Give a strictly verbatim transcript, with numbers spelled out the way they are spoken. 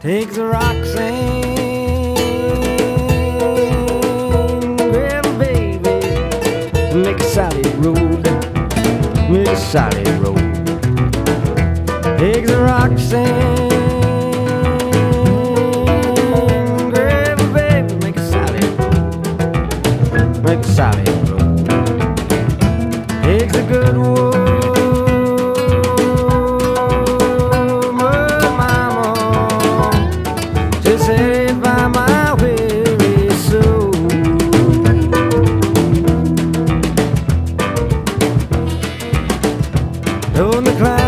Takes a Roxanne, gravel baby, make a solid road, make a solid road. Takes a Roxanne, gravel baby, make a solid road, make a solid road. Takes a good woman, mama, to satisfy my weary soul. On the cloud